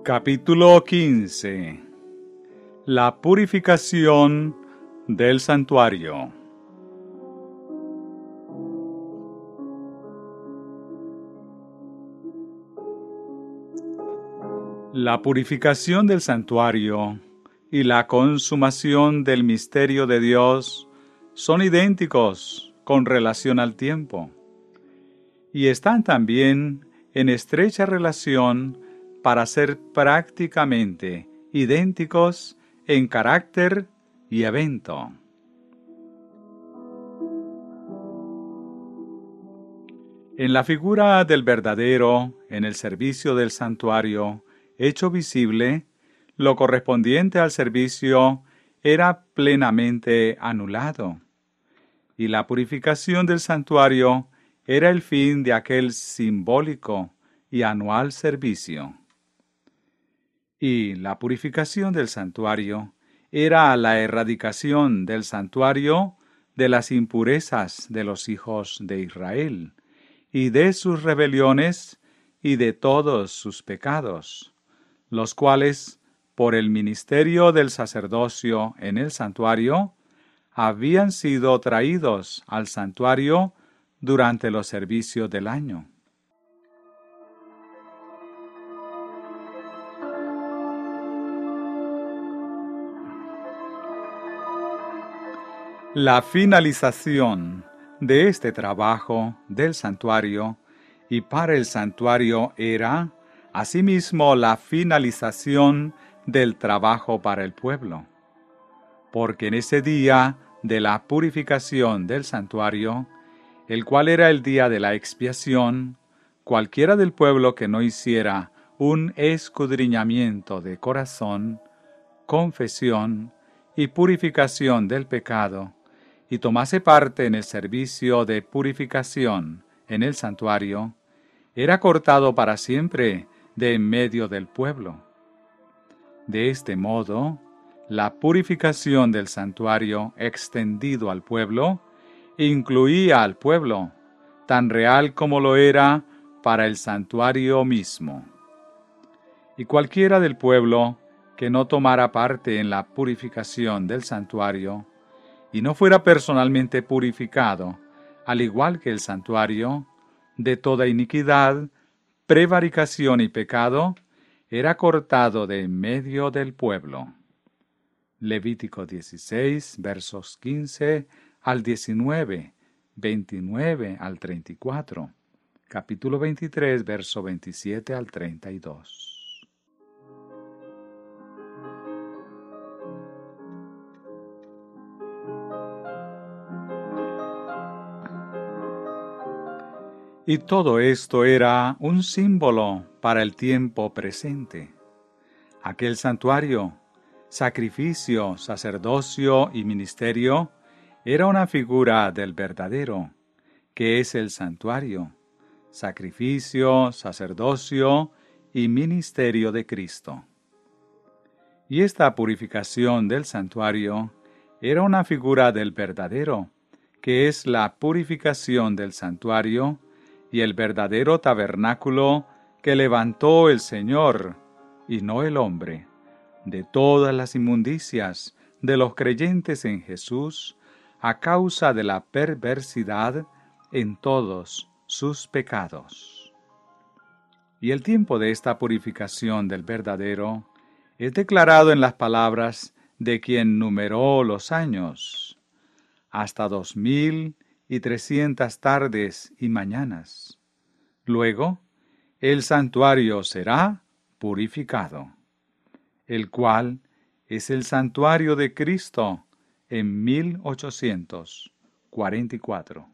Capítulo 15. La purificación del santuario. La purificación del santuario y la consumación del misterio de Dios son idénticos con relación al tiempo, y están también en estrecha relación para ser prácticamente idénticos en carácter y evento. En la figura del verdadero, en el servicio del santuario, hecho visible, lo correspondiente al servicio era plenamente anulado, y la purificación del santuario era el fin de aquel simbólico y anual servicio. Y la purificación del santuario era la erradicación del santuario de las impurezas de los hijos de Israel, y de sus rebeliones y de todos sus pecados, los cuales, por el ministerio del sacerdocio en el santuario, habían sido traídos al santuario durante los servicios del año. La finalización de este trabajo del santuario y para el santuario era, asimismo, la finalización del trabajo para el pueblo, porque en ese día de la purificación del santuario, el cual era el día de la expiación, cualquiera del pueblo que no hiciera un escudriñamiento de corazón, confesión y purificación del pecado, y tomase parte en el servicio de purificación en el santuario, era cortado para siempre de en medio del pueblo. De este modo, la purificación del santuario extendido al pueblo incluía al pueblo, tan real como lo era para el santuario mismo. Y cualquiera del pueblo que no tomara parte en la purificación del santuario, y no fuera personalmente purificado, al igual que el santuario, de toda iniquidad, prevaricación y pecado, era cortado de en medio del pueblo. Levítico 16, versos 15 al 19, 29 al 34, capítulo 23, verso 27 al 32. Y todo esto era un símbolo para el tiempo presente. Aquel santuario, sacrificio, sacerdocio y ministerio, era una figura del verdadero, que es el santuario, sacrificio, sacerdocio y ministerio de Cristo. Y esta purificación del santuario era una figura del verdadero, que es la purificación del santuario y el verdadero tabernáculo que levantó el Señor, y no el hombre, de todas las inmundicias de los creyentes en Jesús, a causa de la perversidad en todos sus pecados. Y el tiempo de esta purificación del verdadero es declarado en las palabras de quien numeró los años, hasta 2300 tardes y mañanas. Luego, el santuario será purificado, el cual es el santuario de Cristo en 1844.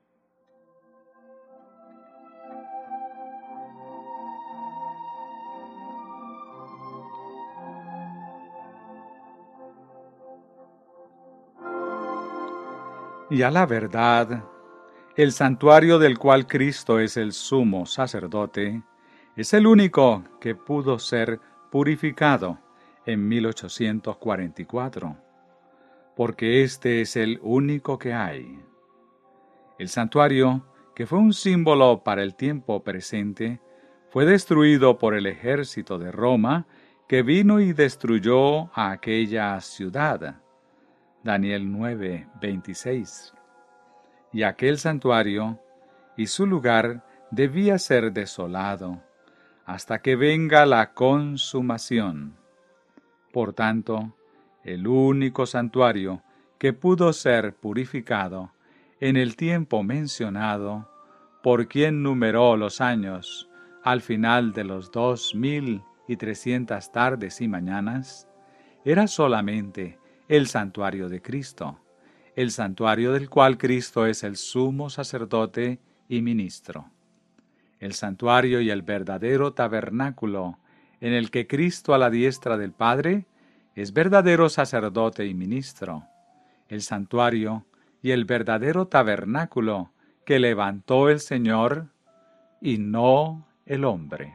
Y a la verdad, el santuario del cual Cristo es el sumo sacerdote, es el único que pudo ser purificado en 1844, porque este es el único que hay. El santuario, que fue un símbolo para el tiempo presente, fue destruido por el ejército de Roma, que vino y destruyó a aquella ciudad. Daniel 9:26. Y aquel santuario y su lugar debía ser desolado, hasta que venga la consumación. Por tanto, el único santuario que pudo ser purificado en el tiempo mencionado, por quien numeró los años al final de los 2300 tardes y mañanas, era solamente el santuario de Cristo, el santuario del cual Cristo es el sumo sacerdote y ministro. El santuario y el verdadero tabernáculo en el que Cristo a la diestra del Padre es verdadero sacerdote y ministro. El santuario y el verdadero tabernáculo que levantó el Señor y no el hombre.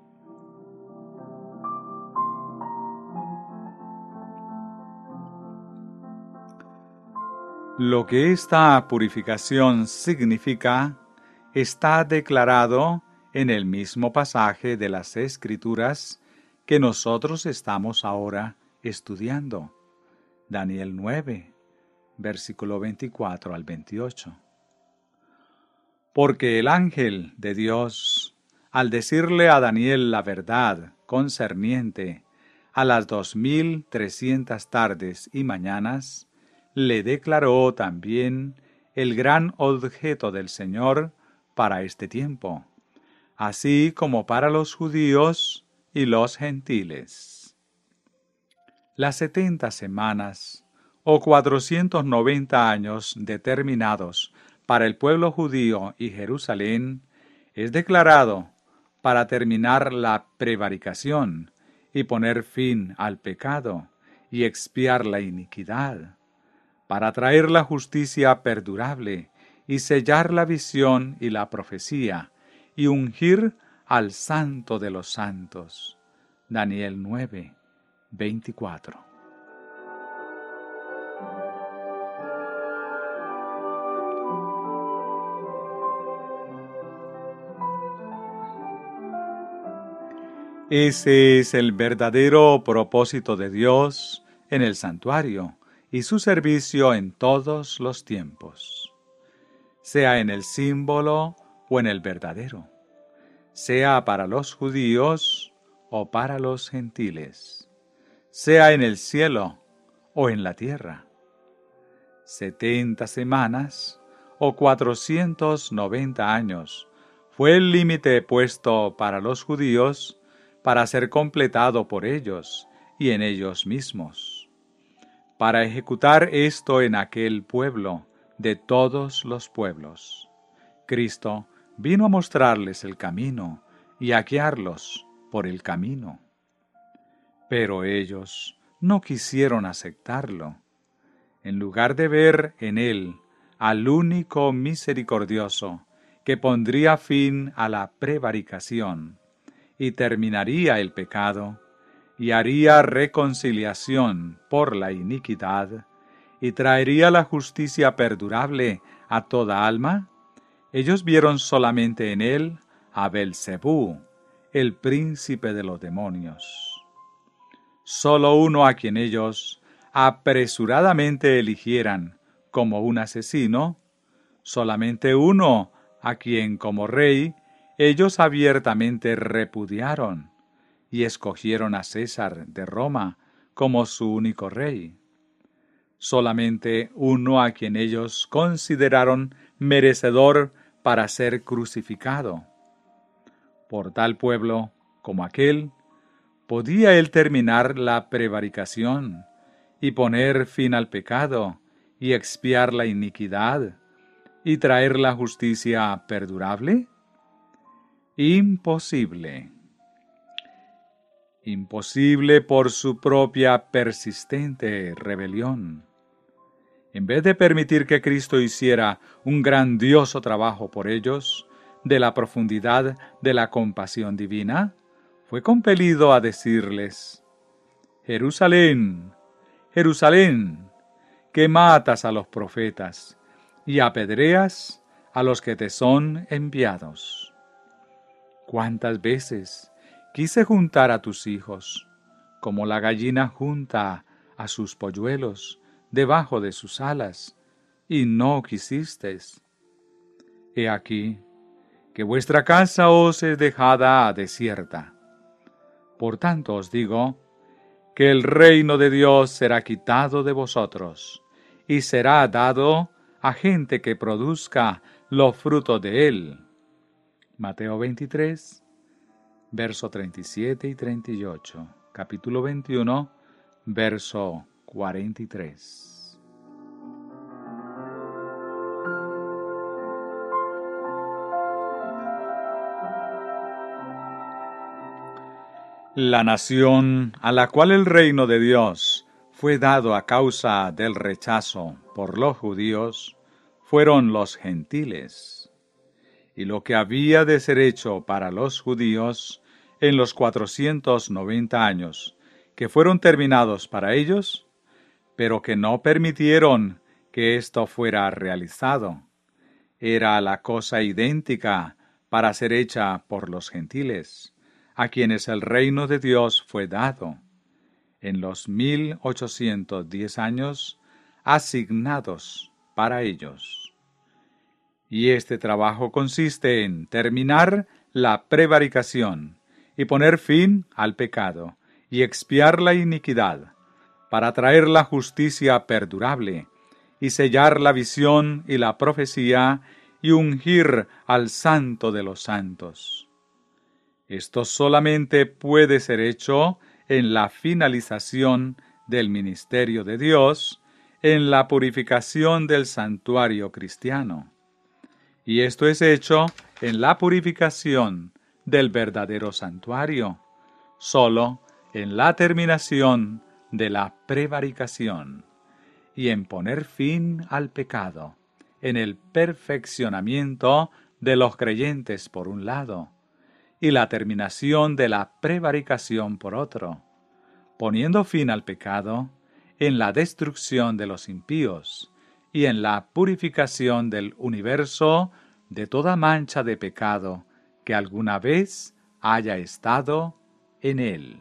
Lo que esta purificación significa está declarado en el mismo pasaje de las Escrituras que nosotros estamos ahora estudiando. Daniel 9, versículo 24 al 28. Porque el ángel de Dios, al decirle a Daniel la verdad concerniente a las 2300 tardes y mañanas, le declaró también el gran objeto del Señor para este tiempo, así como para los judíos y los gentiles. Las 70 semanas o 490 años determinados para el pueblo judío y Jerusalén es declarado para terminar la prevaricación y poner fin al pecado y expiar la iniquidad, para traer la justicia perdurable y sellar la visión y la profecía y ungir al Santo de los Santos. Daniel 9, 24. Ese es el verdadero propósito de Dios en el santuario y su servicio en todos los tiempos, sea en el símbolo o en el verdadero, sea para los judíos o para los gentiles, sea en el cielo o en la tierra. 70 semanas o 490 años fue el límite puesto para los judíos para ser completado por ellos y en ellos mismos. Para ejecutar esto en aquel pueblo de todos los pueblos, Cristo vino a mostrarles el camino y a guiarlos por el camino. Pero ellos no quisieron aceptarlo. En lugar de ver en él al único misericordioso que pondría fin a la prevaricación y terminaría el pecado, y haría reconciliación por la iniquidad, y traería la justicia perdurable a toda alma, ellos vieron solamente en él a Belcebú, el príncipe de los demonios. Solo uno a quien ellos apresuradamente eligieran como un asesino, solamente uno a quien como rey ellos abiertamente repudiaron y escogieron a César de Roma como su único rey. Solamente uno a quien ellos consideraron merecedor para ser crucificado. Por tal pueblo como aquel, podía él terminar la prevaricación y poner fin al pecado y expiar la iniquidad y traer la justicia perdurable? Imposible. Imposible por su propia persistente rebelión. En vez de permitir que Cristo hiciera un grandioso trabajo por ellos, de la profundidad de la compasión divina, fue compelido a decirles: Jerusalén, Jerusalén, que matas a los profetas y apedreas a los que te son enviados. ¿Cuántas veces quise juntar a tus hijos, como la gallina junta a sus polluelos debajo de sus alas, y no quisisteis? He aquí que vuestra casa os es dejada desierta. Por tanto os digo, que el reino de Dios será quitado de vosotros, y será dado a gente que produzca los frutos de él. Mateo 23, verso 37 y 38. Capítulo 21, verso 43. La nación a la cual el reino de Dios fue dado a causa del rechazo por los judíos fueron los gentiles. Y lo que había de ser hecho para los judíos en los 490 años, que fueron terminados para ellos, pero que no permitieron que esto fuera realizado, era la cosa idéntica para ser hecha por los gentiles, a quienes el reino de Dios fue dado, en los 1810 años asignados para ellos. Y este trabajo consiste en terminar la prevaricación y poner fin al pecado y expiar la iniquidad, para traer la justicia perdurable y sellar la visión y la profecía y ungir al Santo de los santos. Esto solamente puede ser hecho en la finalización del ministerio de Dios, en la purificación del santuario cristiano. Y esto es hecho en la purificación del verdadero santuario, solo en la terminación de la prevaricación, y en poner fin al pecado, en el perfeccionamiento de los creyentes por un lado, y la terminación de la prevaricación por otro, poniendo fin al pecado en la destrucción de los impíos y en la purificación del universo de toda mancha de pecado que alguna vez haya estado en él.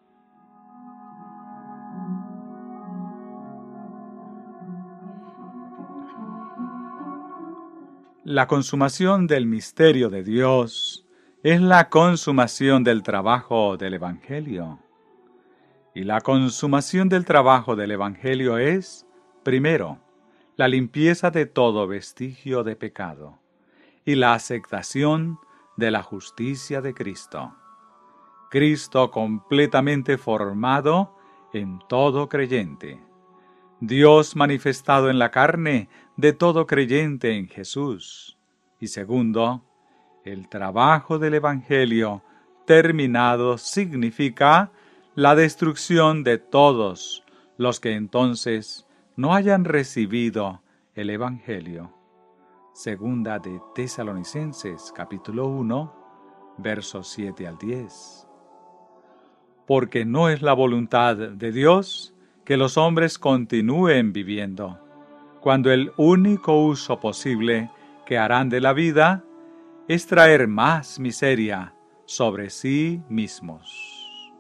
La consumación del misterio de Dios es la consumación del trabajo del Evangelio. Y la consumación del trabajo del Evangelio es, primero, la limpieza de todo vestigio de pecado y la aceptación de la justicia de Cristo. Cristo completamente formado en todo creyente. Dios manifestado en la carne de todo creyente en Jesús. Y segundo, el trabajo del Evangelio terminado significa la destrucción de todos los que entonces no hayan recibido el Evangelio. Segunda de Tesalonicenses, capítulo 1, versos 7 al 10. Porque no es la voluntad de Dios que los hombres continúen viviendo, cuando el único uso posible que harán de la vida es traer más miseria sobre sí mismos.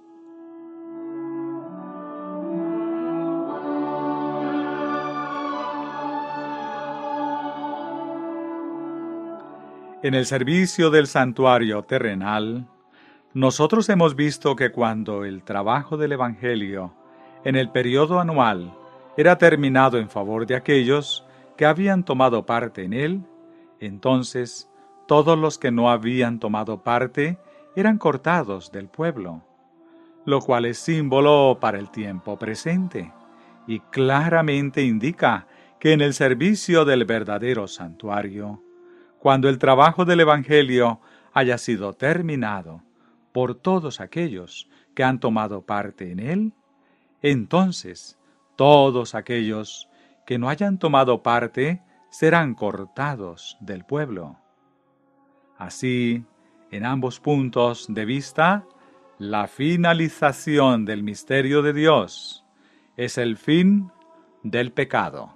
En el servicio del santuario terrenal, nosotros hemos visto que cuando el trabajo del Evangelio en el periodo anual era terminado en favor de aquellos que habían tomado parte en él, entonces todos los que no habían tomado parte eran cortados del pueblo, lo cual es símbolo para el tiempo presente y claramente indica que en el servicio del verdadero santuario, cuando el trabajo del Evangelio haya sido terminado por todos aquellos que han tomado parte en él, entonces todos aquellos que no hayan tomado parte serán cortados del pueblo. Así, en ambos puntos de vista, la finalización del misterio de Dios es el fin del pecado.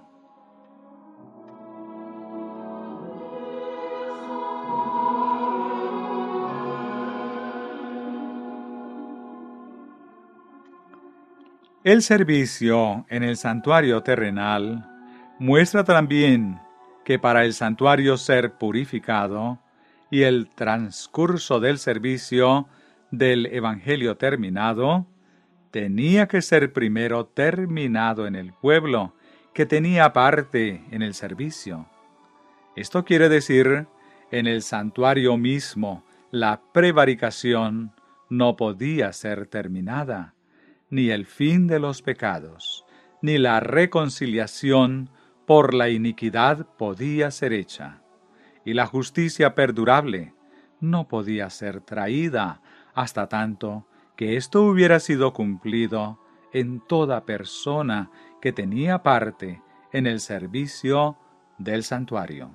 El servicio en el santuario terrenal muestra también que para el santuario ser purificado y el transcurso del servicio del Evangelio terminado, tenía que ser primero terminado en el pueblo que tenía parte en el servicio. Esto quiere decir, en el santuario mismo, la prevaricación no podía ser terminada, ni el fin de los pecados, ni la reconciliación por la iniquidad podía ser hecha, y la justicia perdurable no podía ser traída hasta tanto que esto hubiera sido cumplido en toda persona que tenía parte en el servicio del santuario.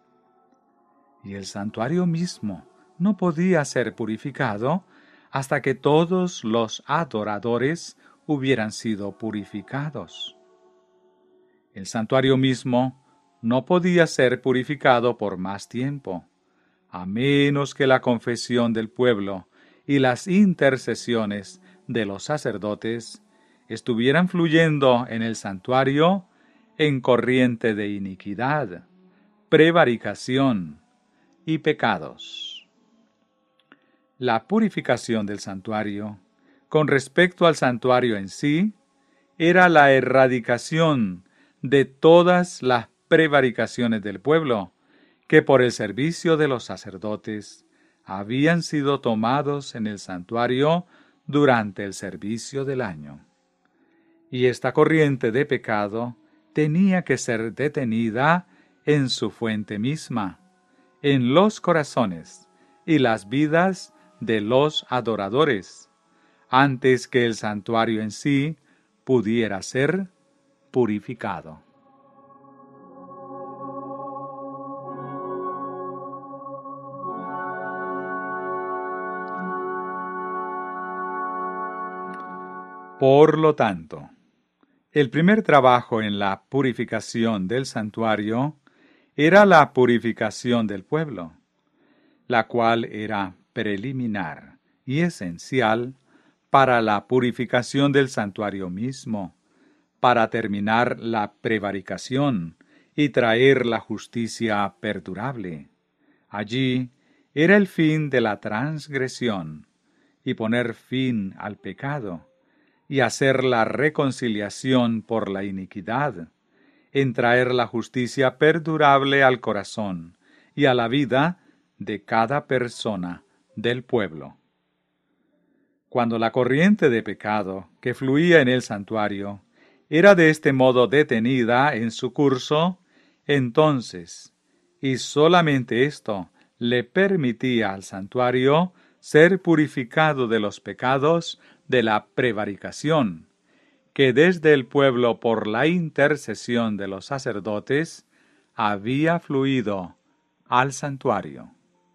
Y el santuario mismo no podía ser purificado hasta que todos los adoradores hubieran sido purificados. El santuario mismo no podía ser purificado por más tiempo, a menos que la confesión del pueblo y las intercesiones de los sacerdotes estuvieran fluyendo en el santuario en corriente de iniquidad, prevaricación y pecados. La purificación del santuario, con respecto al santuario en sí, era la erradicación de todas las prevaricaciones del pueblo, que por el servicio de los sacerdotes habían sido tomados en el santuario durante el servicio del año. Y esta corriente de pecado tenía que ser detenida en su fuente misma, en los corazones y las vidas de los adoradores, antes que el santuario en sí pudiera ser purificado. Por lo tanto, el primer trabajo en la purificación del santuario era la purificación del pueblo, la cual era preliminar y esencial para la purificación del santuario mismo, para terminar la prevaricación y traer la justicia perdurable. Allí era el fin de la transgresión y poner fin al pecado, y hacer la reconciliación por la iniquidad, en traer la justicia perdurable al corazón y a la vida de cada persona del pueblo. Cuando la corriente de pecado que fluía en el santuario era de este modo detenida en su curso, entonces, y solamente esto le permitía al santuario ser purificado de los pecados de la prevaricación, que desde el pueblo por la intercesión de los sacerdotes había fluido al santuario.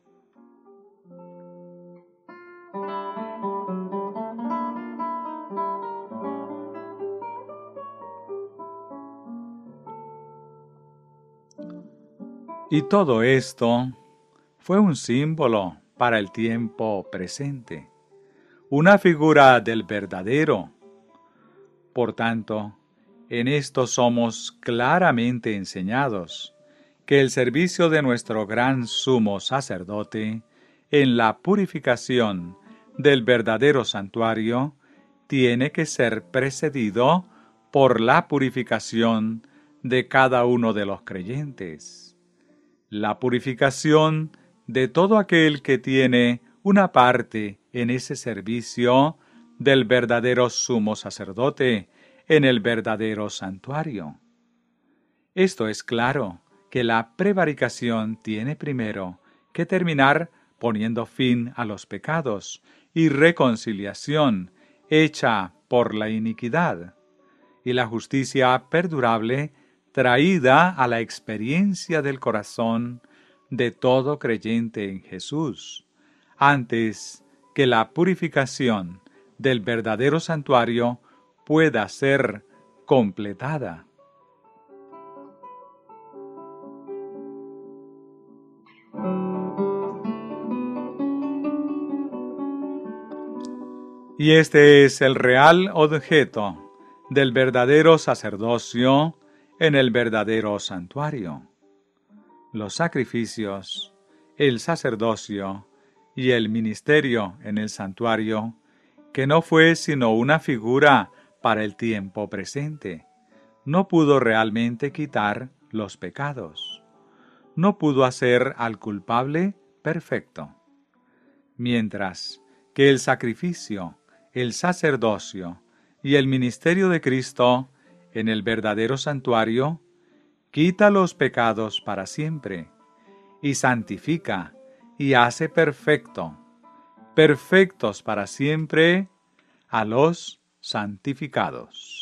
Y todo esto fue un símbolo para el tiempo presente, una figura del verdadero. Por tanto, en esto somos claramente enseñados que el servicio de nuestro gran sumo sacerdote en la purificación del verdadero santuario tiene que ser precedido por la purificación de cada uno de los creyentes. La purificación de todo aquel que tiene una parte en ese servicio del verdadero sumo sacerdote en el verdadero santuario. Esto es claro, que la prevaricación tiene primero que terminar poniendo fin a los pecados y reconciliación hecha por la iniquidad, y la justicia perdurable traída a la experiencia del corazón de todo creyente en Jesús, antes que la purificación del verdadero santuario pueda ser completada. Y este es el real objeto del verdadero sacerdocio en el verdadero santuario. Los sacrificios, el sacerdocio y el ministerio en el santuario, que no fue sino una figura para el tiempo presente, no pudo realmente quitar los pecados. No pudo hacer al culpable perfecto. Mientras que el sacrificio, el sacerdocio y el ministerio de Cristo en el verdadero santuario quita los pecados para siempre y santifica y hace perfectos para siempre a los santificados.